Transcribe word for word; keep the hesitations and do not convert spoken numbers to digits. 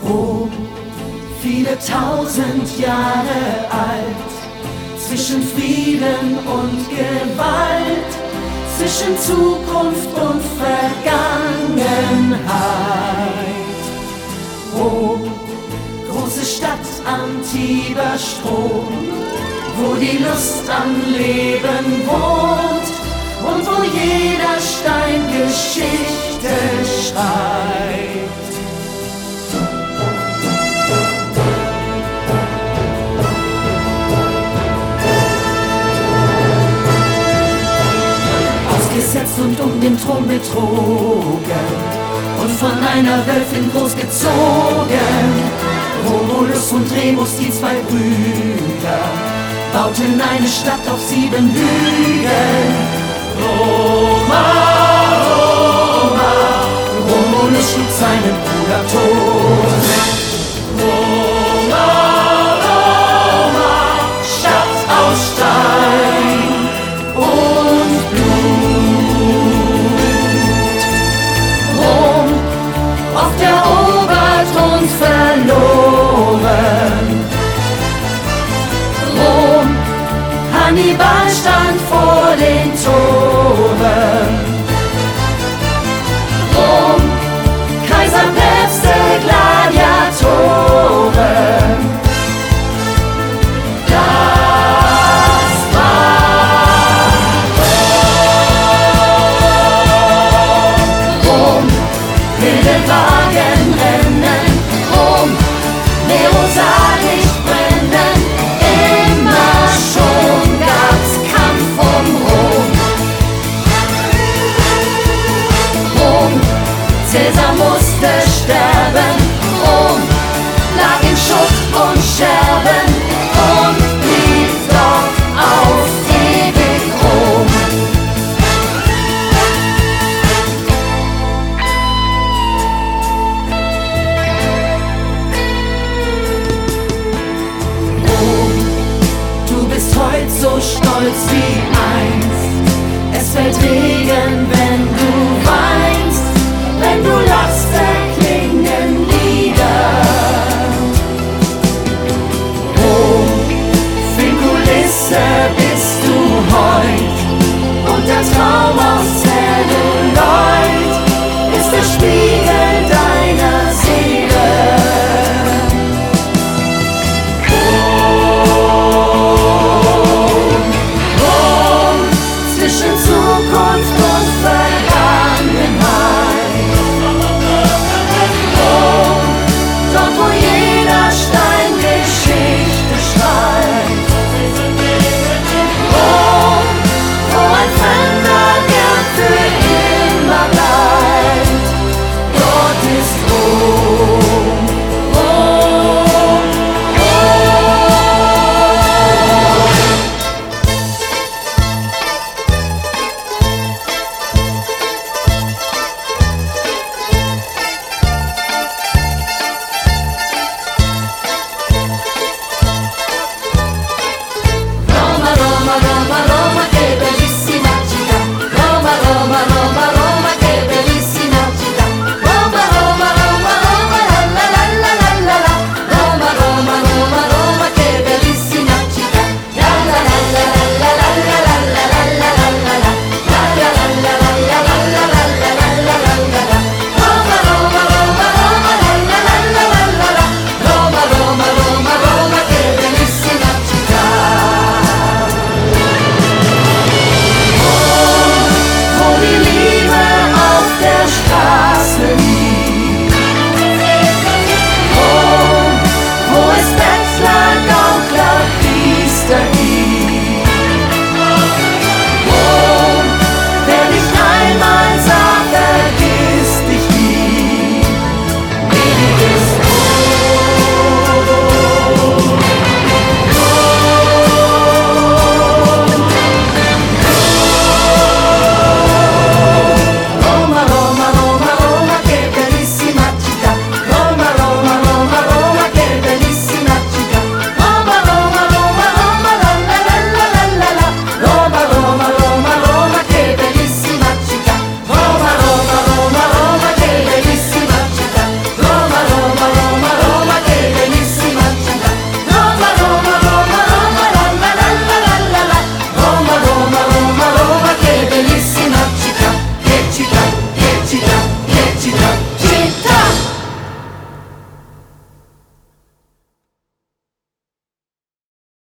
Rom, viele tausend Jahre alt, zwischen Frieden und Gewalt, zwischen Zukunft und Vergangenheit. Rom, große Stadt am Tiberstrom, wo die Lust am Leben wohnt und wo jeder Stein Geschichte schreibt. Ausgesetzt und um den Thron betrogen und von einer Wölfin großgezogen. Romulus und Remus, die zwei Brüder, bauten eine Stadt auf sieben Hügeln. Roma, Roma, Romulus schlug seinen Bruder tot. Roma, Roma, Stadt aus Stein und Blut. Rom, oft erobert und verloren. Rom, Hannibal stand vor den Toren. Rom, Kaiser, Päpste, Gladiatoren. Das war Rom. Rom, wilde Wagenrennen. Rom, Nero sah Licht brennen. Immer schon gab's Kampf um Rom. Rom, Cäsar musste sterben. Rom lag in Schutt und Scherben und blieb doch auf ewig Rom. Rom, du bist heut so stolz wie einst. Es fällt Regen